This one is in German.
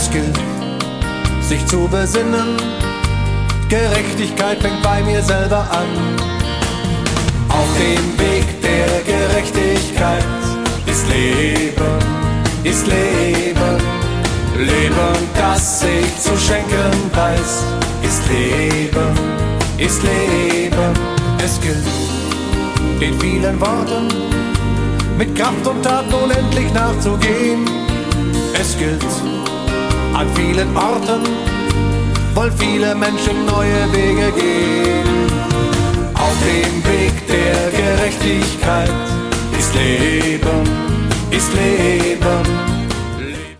Es gilt, sich zu besinnen, Gerechtigkeit fängt bei mir selber an. Auf dem Weg der Gerechtigkeit ist Leben, ist Leben. Leben, das ich zu schenken weiß, ist Leben, ist Leben. Es gilt, den vielen Worten mit Kraft und Taten unendlich nachzugehen. Es gilt, an vielen Orten wollen viele Menschen neue Wege gehen. Auf dem Weg der Gerechtigkeit ist Leben, ist Leben.